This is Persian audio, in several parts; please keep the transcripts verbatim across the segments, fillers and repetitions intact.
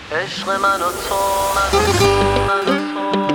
عشق من و تو من و تو من و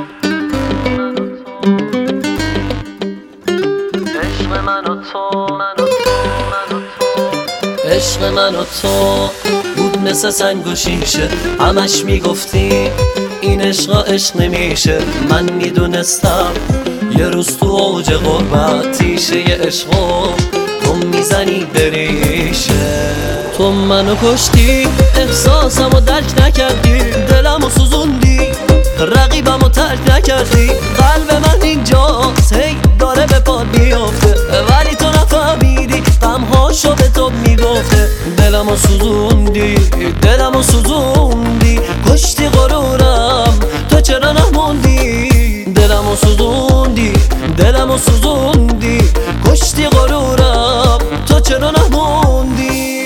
تو عشق من و تو من و تو من و تو عشق من و تو بود مثل سنگ و شیشه، همش میگفتی این عشق عشق نمیشه. من میدونستم یه روز تو اوج غربت تیشه ی عشقو تو میزنی بریشه. تو منو کشتی، احساسمو درک نکردی، دلمو سوزوندی، رقیبمو ترک نکردی. قلب من اینجاست هی داره به پاد میافته، ولی تو نفهمیدی غمهاشو به تو میگفته. دلمو سوزوندی، دلمو سوزوندی، کشتی غرورم تو چرا نموندی. دلمو سوزوندی، دلمو سوزوندی، کشتی غرورم تو چرا نموندی.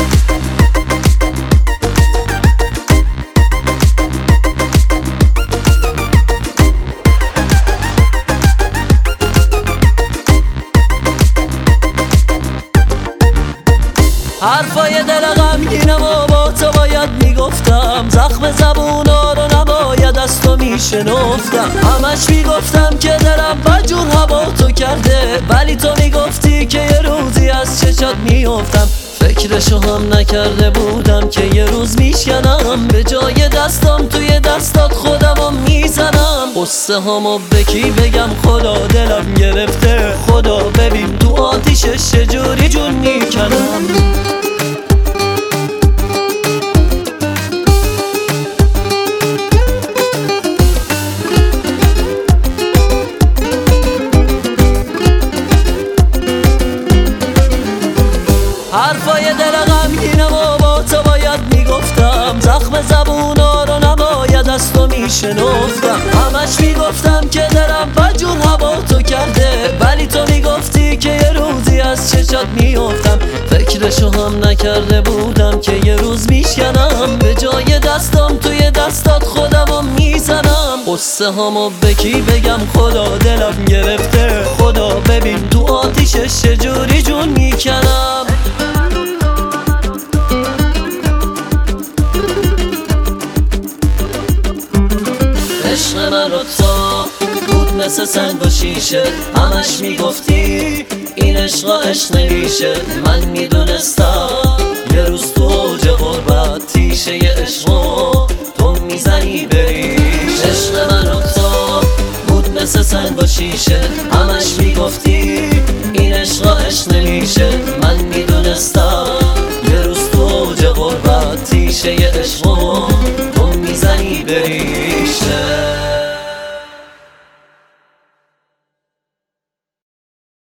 حرفای دل غمگینم و با تو باید میگفتم، زخم زبونا رو نباید از تو میشنفتم. همش میگفتم که دلم بجور هوا تو کرده، ولی تو میگفتی که یه روزی از چشات میافتم. فکرشو هم نکرده بودم که یه روز میشکنم، به جای دستم توی دستات خودمو میزنم. قصه همو به کی بگم، خدا دلم گرفته، خدا ببین تو آتیشش چجوری جون میکنم. حرفای دل غمگینم و با تو باید میگفتم، زخم زبونا رو نباید از تو میشنفتم. همش میگفتم که دلم بجور هوا تو کرده، ولی تو میگفتی که یه روزی از چشات میافتم. فکرشو هم نکرده بودم که یه روز میشکنم، به جای دستم توی دستات خودمو میزنم. قصه همو به کی بگم، خدا دلم گرفته، خدا ببین تو آتیشش چجوری جون میکنم. عشق من و تو بود مثل سنگ و شیشه، همش میگفتی این عشق عشق نمیشه. من میدونستم یه روز تو اوج غربت تیشه ی عشقو تو میزنی بریش. عشق من و تو بود مثل سنگ و شیشه، همش میگفتی این عشق عشق نمیشه. من میدونستم یه روز تو اوج غربت تیشه ی عشقو